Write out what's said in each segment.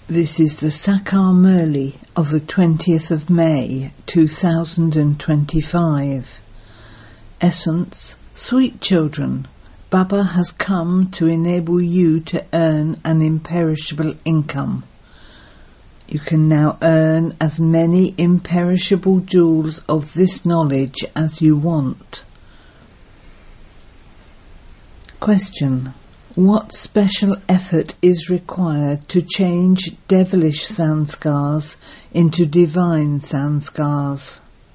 This is the Sakar Murli of the 20th of May 2025. Essence: Sweet children, Baba has come to enable you to earn an imperishable income. You can now earn as many imperishable jewels of this knowledge as you want. Question: what special effort is required to change devilish sanskars into divine sanskars?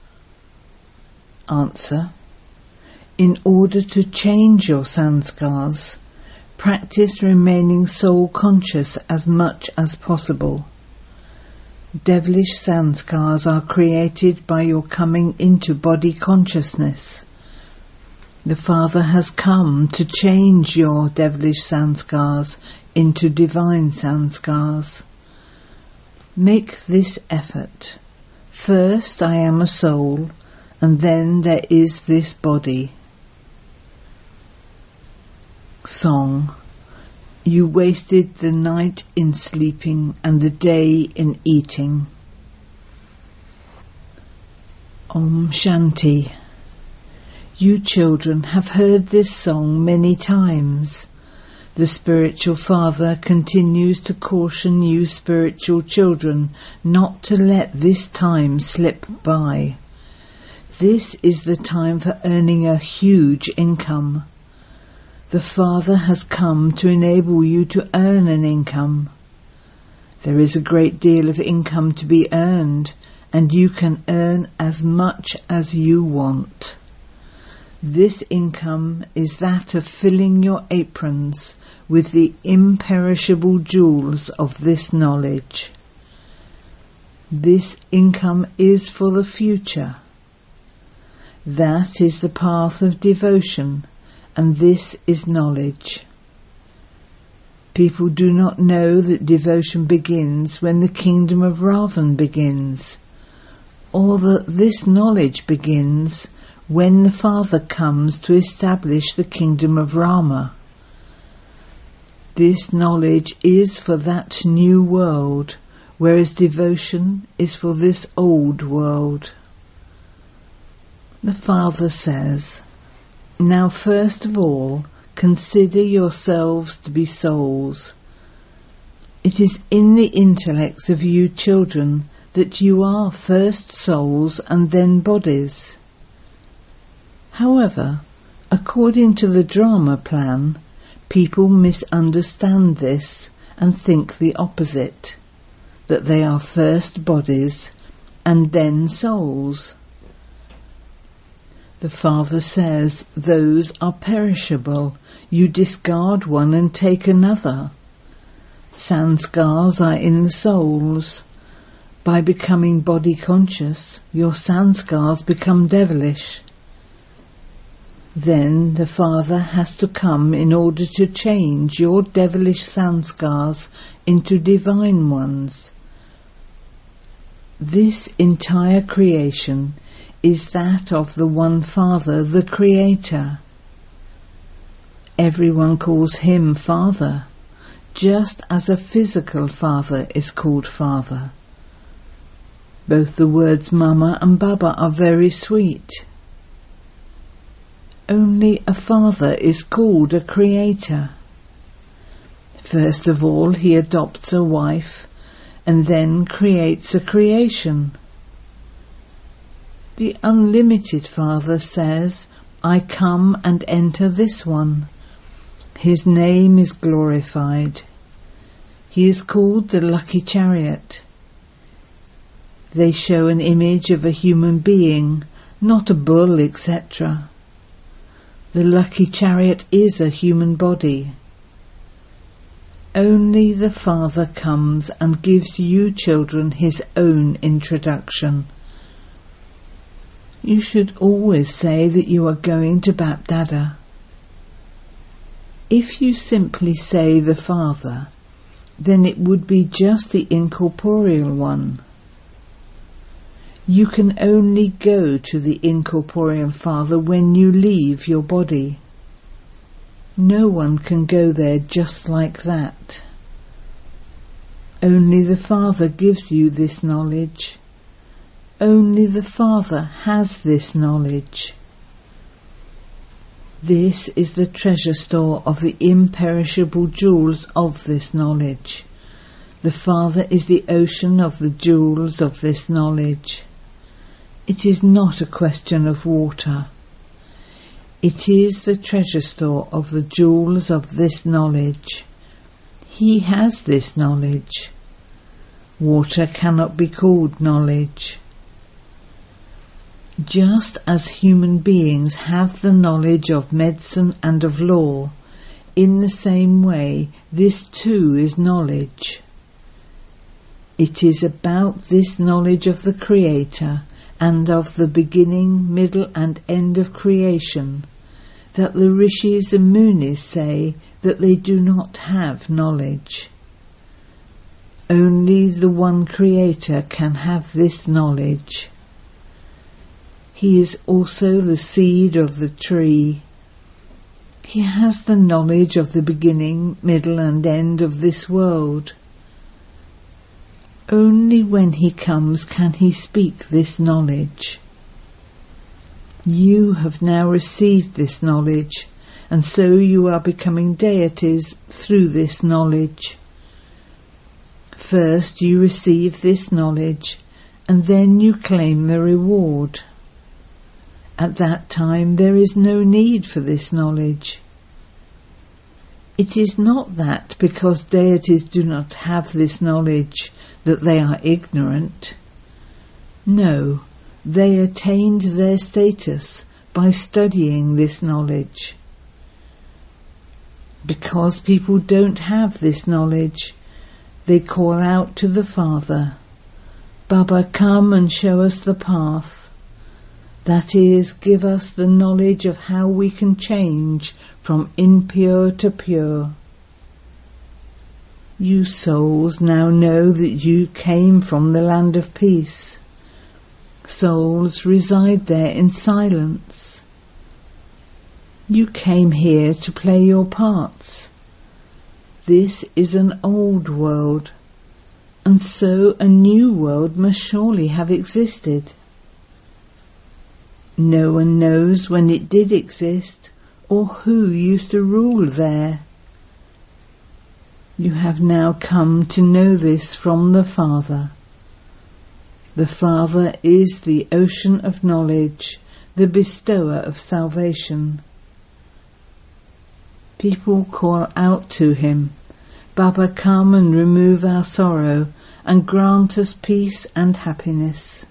Answer: in order to change your sanskars, practice remaining soul conscious as much as possible. Devilish sanskars are created by your coming into body consciousness. The Father has come to change your devilish sanskars into divine sanskars. Make this effort. First I am a soul, and then there is this body. Song: you wasted the night in sleeping and the day in eating. Om Shanti. You children have heard this song many times. The spiritual father continues to caution you spiritual children not to let this time slip by. This is the time for earning a huge income. The Father has come to enable you to earn an income. There is a great deal of income to be earned, and you can earn as much as you want. This income is that of filling your aprons with the imperishable jewels of this knowledge. This income is for the future. That is the path of devotion, and this is knowledge. People do not know that devotion begins when the kingdom of Ravan begins, or that this knowledge begins when the Father comes to establish the kingdom of Rama. This knowledge is for that new world, whereas devotion is for this old world. The Father says, now first of all, consider yourselves to be souls. It is in the intellects of you children that you are first souls and then bodies. However, according to the drama plan, people misunderstand this and think the opposite, that they are first bodies and then souls. The Father says those are perishable. You discard one and take another. Sanskars are in the souls. By becoming body conscious, your sanskars become devilish. Then the Father has to come in order to change your devilish sanskars into divine ones. This entire creation is that of the one Father, the Creator. Everyone calls him Father, just as a physical father is called Father. Both the words Mama and Baba are very sweet. Only a father is called a creator. First of all, he adopts a wife and then creates a creation. The unlimited Father says, I come and enter this one. His name is glorified. He is called the Lucky Chariot. They show an image of a human being, not a bull, etc. The Lucky Chariot is a human body. Only the Father comes and gives you children his own introduction. You should always say that you are going to Bapdada. If you simply say the Father, then it would be just the incorporeal one. You can only go to the incorporeal Father when you leave your body. No one can go there just like that. Only the Father gives you this knowledge. Only the Father has this knowledge. This is the treasure store of the imperishable jewels of this knowledge. The Father is the ocean of the jewels of this knowledge. It is not a question of water. It is the treasure store of the jewels of this knowledge. He has this knowledge. Water cannot be called knowledge. Just as human beings have the knowledge of medicine and of law, in the same way this too is knowledge. It is about this knowledge of the Creator and of the beginning, middle and end of creation that the Rishis and Munis say that they do not have knowledge. Only the one Creator can have this knowledge. He is also the seed of the tree. He has the knowledge of the beginning, middle and end of this world. Only when he comes can he speak this knowledge. You have now received this knowledge, and so you are becoming deities through this knowledge. First you receive this knowledge, and then you claim the reward. At that time there is no need for this knowledge. It is not that because deities do not have this knowledge that they are ignorant. No, they attained their status by studying this knowledge. Because people don't have this knowledge, they call out to the Father, "Baba, come and show us the path." That is, give us the knowledge of how we can change from impure to pure. You souls now know that you came from the land of peace. Souls reside there in silence. You came here to play your parts. This is an old world, and so a new world must surely have existed. No one knows when it did exist or who used to rule there. You have now come to know this from the Father. The Father is the ocean of knowledge, the bestower of salvation. People call out to him, "Baba, come and remove our sorrow and grant us peace and happiness."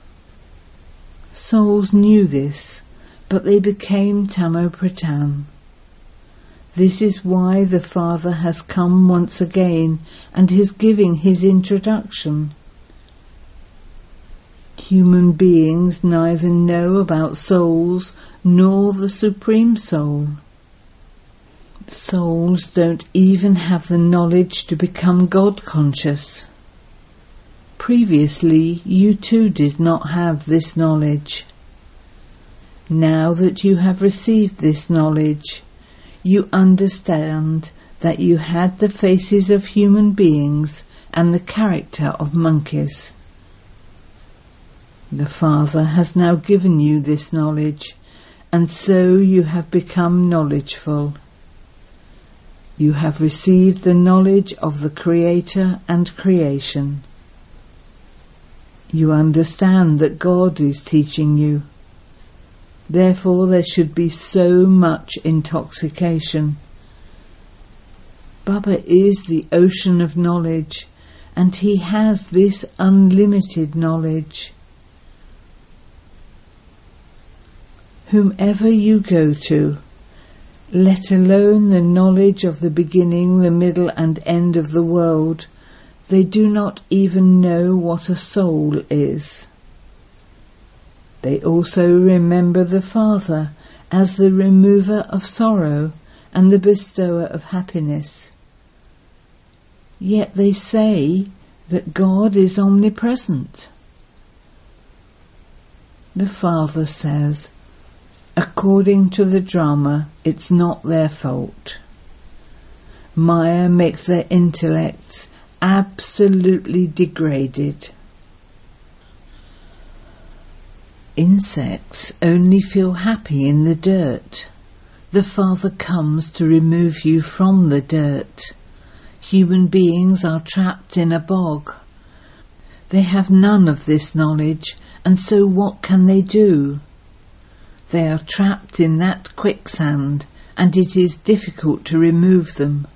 Souls knew this, but they became Tamo Pradhan. This is why the Father has come once again and is giving his introduction. Human beings neither know about souls nor the Supreme Soul. Souls don't even have the knowledge to become God-conscious. Previously, you too did not have this knowledge. Now that you have received this knowledge, you understand that you had the faces of human beings and the character of monkeys. The Father has now given you this knowledge, and so you have become knowledgeful. You have received the knowledge of the Creator and creation. You understand that God is teaching you. Therefore there should be so much intoxication. Baba is the ocean of knowledge, and he has this unlimited knowledge. Whomever you go to, let alone the knowledge of the beginning, the middle and end of the world, they do not even know what a soul is. They also remember the Father as the remover of sorrow and the bestower of happiness. Yet they say that God is omnipresent. The Father says, according to the drama, it's not their fault. Maya makes their intellects absolutely degraded. Insects only feel happy in the dirt. The Father comes to remove you from the dirt. Human beings are trapped in a bog. They have none of this knowledge, and so what can they do? They are trapped in that quicksand, and it is difficult to remove them.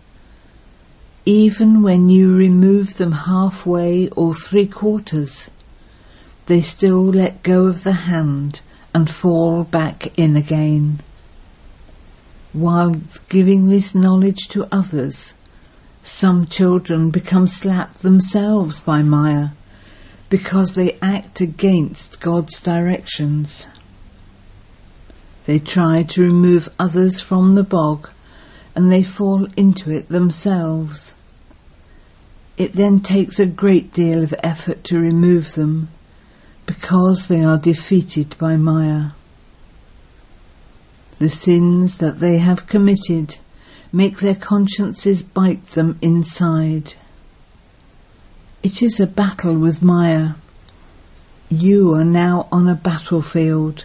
Even when you remove them halfway or 3/4, they still let go of the hand and fall back in again. While giving this knowledge to others, some children become slapped themselves by Maya because they act against God's directions. They try to remove others from the bog and they fall into it themselves. It then takes a great deal of effort to remove them because they are defeated by Maya. The sins that they have committed make their consciences bite them inside. It is a battle with Maya. You are now on a battlefield.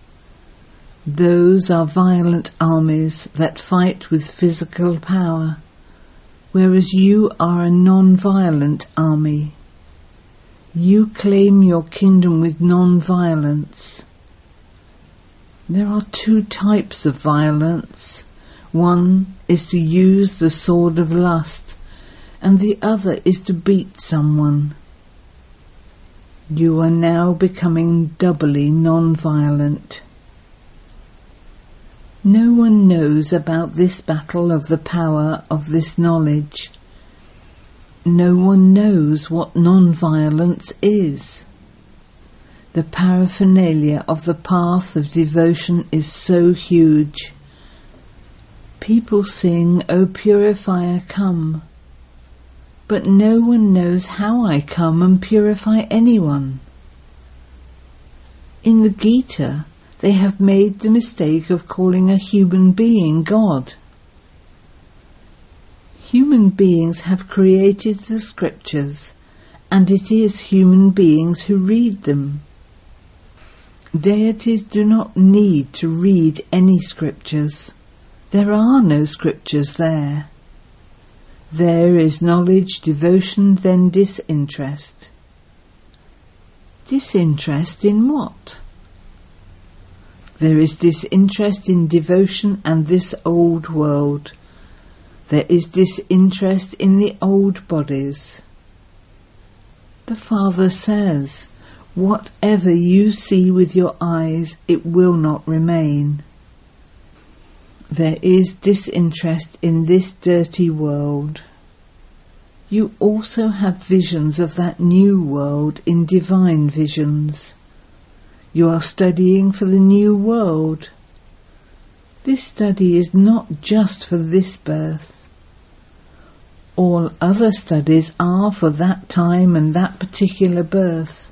Those are violent armies that fight with physical power, whereas you are a non-violent army. You claim your kingdom with non-violence. There are 2 types of violence. One is to use the sword of lust, and the other is to beat someone. You are now becoming doubly non-violent. No one knows about this battle of the power of this knowledge. No one knows what non-violence is. The paraphernalia of the path of devotion is so huge. People sing, "O Purifier, come," but no one knows how I come and purify anyone. In the Gita, they have made the mistake of calling a human being God. Human beings have created the scriptures, and it is human beings who read them. Deities do not need to read any scriptures. There are no scriptures there. There is knowledge, devotion, then disinterest. Disinterest in what? There is disinterest in devotion and this old world. There is disinterest in the old bodies. The Father says, whatever you see with your eyes, it will not remain. There is disinterest in this dirty world. You also have visions of that new world in divine visions. You are studying for the new world. This study is not just for this birth. All other studies are for that time and that particular birth.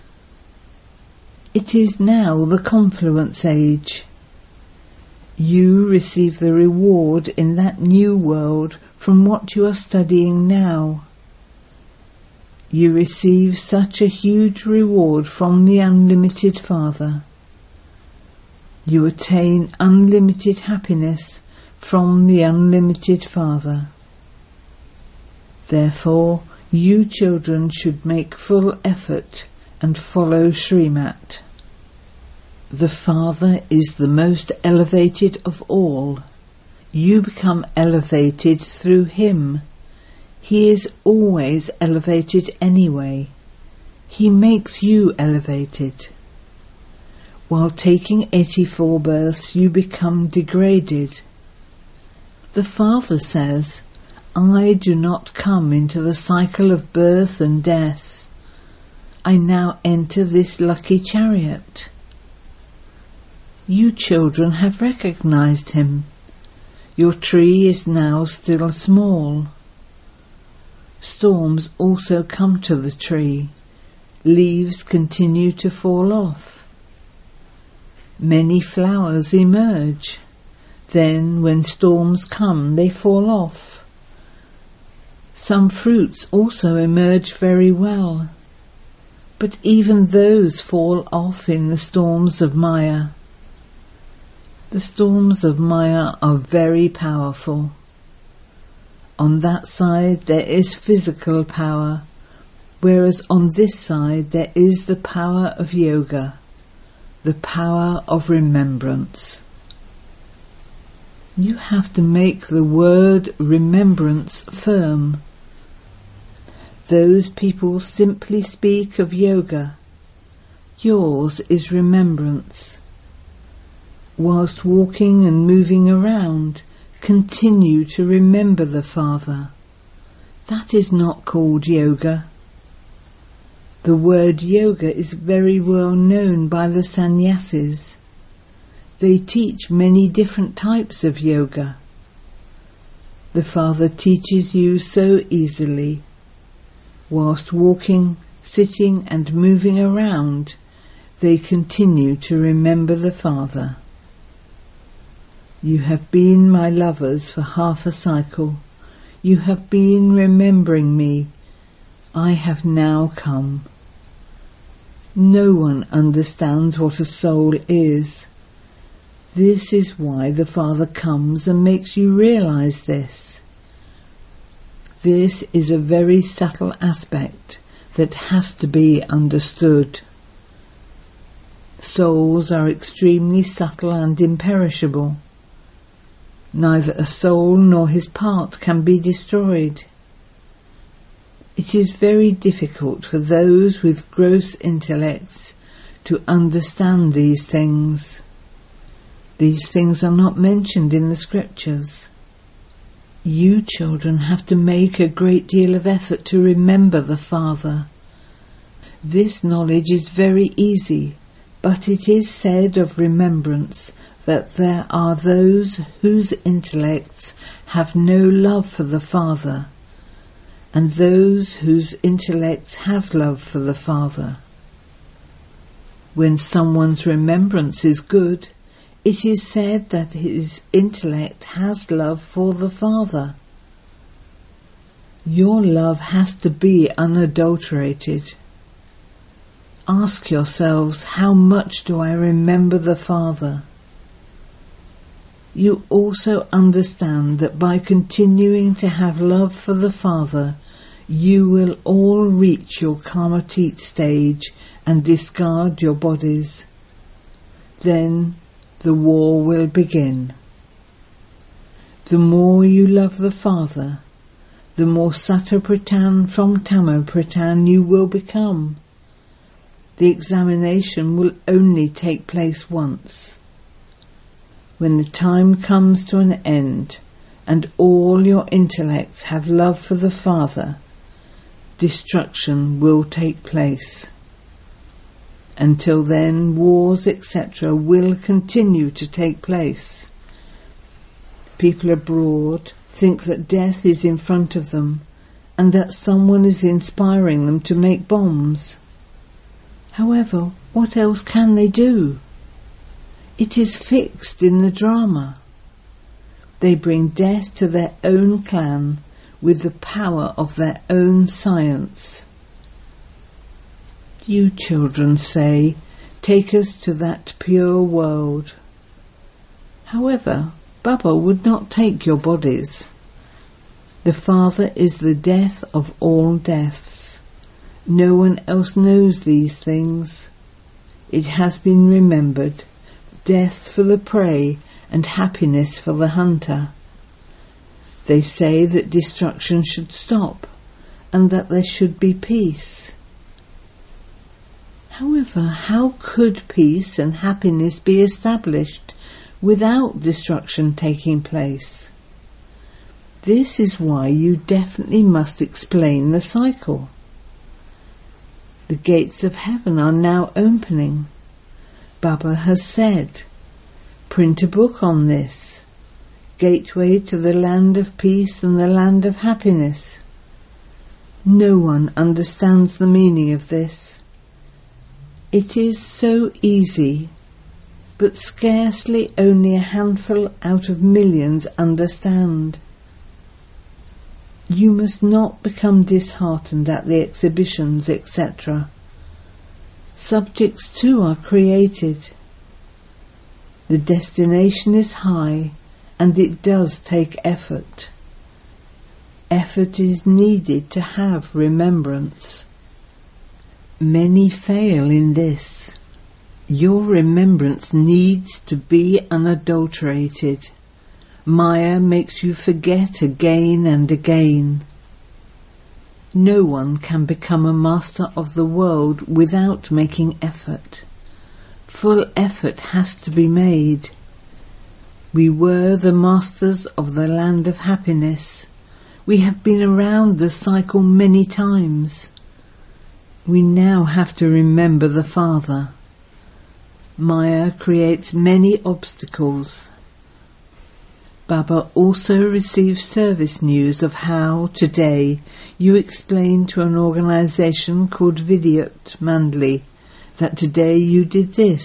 It is now the confluence age. You receive the reward in that new world from what you are studying now. You receive such a huge reward from the unlimited Father. You attain unlimited happiness from the unlimited Father. Therefore, you children should make full effort and follow Srimat. The Father is the most elevated of all. You become elevated through him. He is always elevated anyway. He makes you elevated. While taking 84 births, you become degraded. The Father says, I do not come into the cycle of birth and death. I now enter this lucky chariot. You children have recognized him. Your tree is now still small. Storms also come to the tree. Leaves continue to fall off. Many flowers emerge. Then, when storms come, they fall off. Some fruits also emerge very well, but even those fall off in the storms of Maya. The storms of Maya are very powerful. On that side there is physical power, whereas on this side there is the power of yoga, the power of remembrance. You have to make the word remembrance firm. Those people simply speak of yoga. Yours is remembrance. Whilst walking and moving around, continue to remember the Father. That is not called yoga. The word yoga is very well known by the sannyasis. They teach many different types of yoga. The Father teaches you so easily. Whilst walking, sitting and moving around, they continue to remember the Father. You have been my lovers for half a cycle. You have been remembering me. I have now come. No one understands what a soul is. This is why the Father comes and makes you realize this. This is a very subtle aspect that has to be understood. Souls are extremely subtle and imperishable. Neither a soul nor his part can be destroyed. It is very difficult for those with gross intellects to understand these things. These things are not mentioned in the scriptures. You children have to make a great deal of effort to remember the Father. This knowledge is very easy, but it is said of remembrance that there are those whose intellects have no love for the Father, and those whose intellects have love for the Father. When someone's remembrance is good, it is said that his intellect has love for the Father. Your love has to be unadulterated. Ask yourselves, how much do I remember the Father? You also understand that by continuing to have love for the Father, you will all reach your Karmatit stage and discard your bodies. Then the war will begin. The more you love the Father, the more Sattva-pradhan from Tamo-pradhan you will become. The examination will only take place once. When the time comes to an end and all your intellects have love for the Father, destruction will take place. Until then, wars, etc. will continue to take place. People abroad think that death is in front of them and that someone is inspiring them to make bombs. However, what else can they do? It is fixed in the drama. They bring death to their own clan with the power of their own science. You children say, take us to that pure world. However, Baba would not take your bodies. The Father is the death of all deaths. No one else knows these things. It has been remembered, death for the prey and happiness for the hunter. They say that destruction should stop and that there should be peace. However, how could peace and happiness be established without destruction taking place? This is why you definitely must explain the cycle. The gates of heaven are now opening. Baba has said, print a book on this, Gateway to the Land of Peace and the Land of Happiness. No one understands the meaning of this. It is so easy, but scarcely only a handful out of millions understand. You must not become disheartened at the exhibitions, etc. Subjects too are created. The destination is high, and it does take effort. Effort is needed to have remembrance. Many fail in this. Your remembrance needs to be unadulterated. Maya makes you forget again and again. No one can become a master of the world without making effort. Full effort has to be made. We were the masters of the land of happiness. We have been around the cycle many times. We now have to remember the Father. Maya creates many obstacles. Baba also receives service news of how, today, you explained to an organisation called Vidyut Mandali that today you did this, ...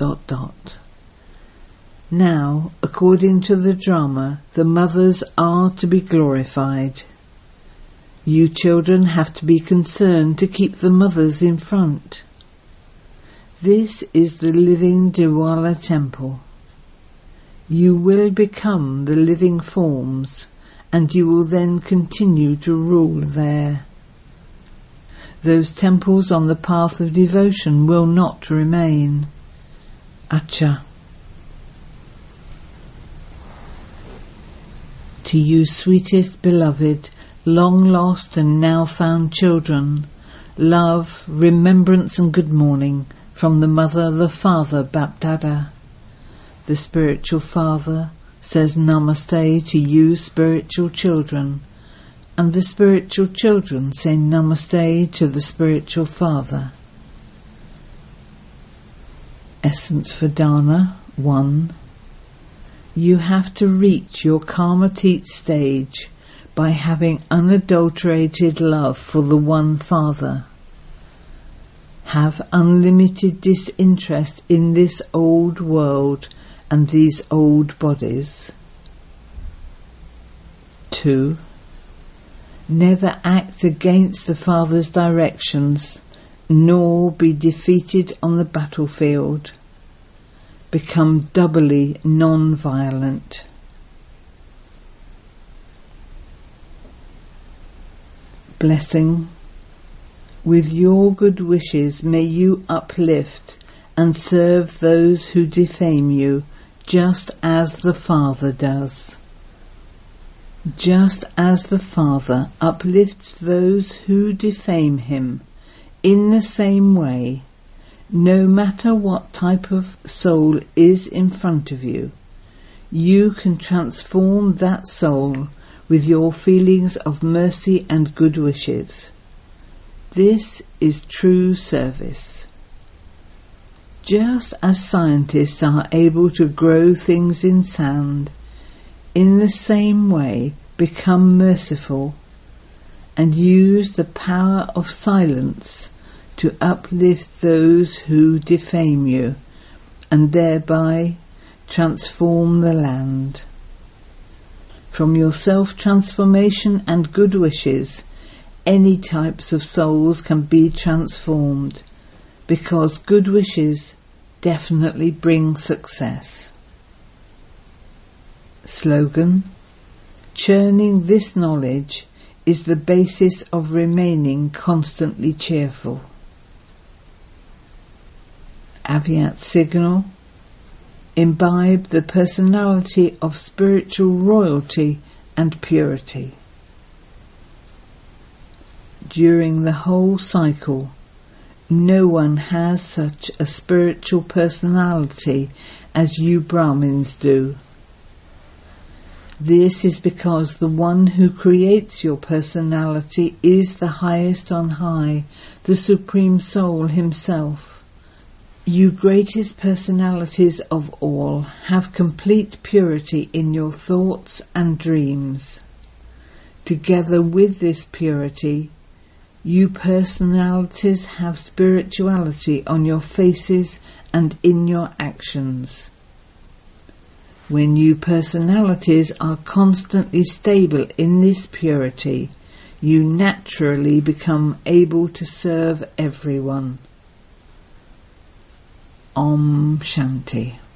Now, according to the drama, the mothers are to be glorified. You children have to be concerned to keep the mothers in front. This is the living Diwala temple. You will become the living forms, and you will then continue to rule there. Those temples on the path of devotion will not remain. Acha. To you, sweetest beloved, long lost and now found children, love, remembrance and good morning from the Mother, the Father, Bapdada. The spiritual Father says Namaste to you, spiritual children, and the spiritual children say Namaste to the spiritual Father. Essence for Dana 1. You have to reach your Karmatit stage by having unadulterated love for the one Father. Have unlimited disinterest in this old world and these old bodies. 2. Never act against the Father's directions, nor be defeated on the battlefield. Become doubly non-violent. Blessing. With your good wishes may you uplift and serve those who defame you, just as the Father does. Just as the Father uplifts those who defame him, in the same way, no matter what type of soul is in front of you, you can transform that soul with your feelings of mercy and good wishes. This is true service. Just as scientists are able to grow things in sand, in the same way become merciful and use the power of silence to uplift those who defame you and thereby transform the land. From your self-transformation and good wishes, any types of souls can be transformed, because good wishes definitely bring success. Slogan: churning this knowledge is the basis of remaining constantly cheerful. Avyat signal: imbibe the personality of spiritual royalty and purity. During the whole cycle, no one has such a spiritual personality as you Brahmins do. This is because the one who creates your personality is the highest on high, the Supreme Soul himself. You greatest personalities of all have complete purity in your thoughts and dreams. Together with this purity, you personalities have spirituality on your faces and in your actions. When you personalities are constantly stable in this purity, you naturally become able to serve everyone. Om Shanti.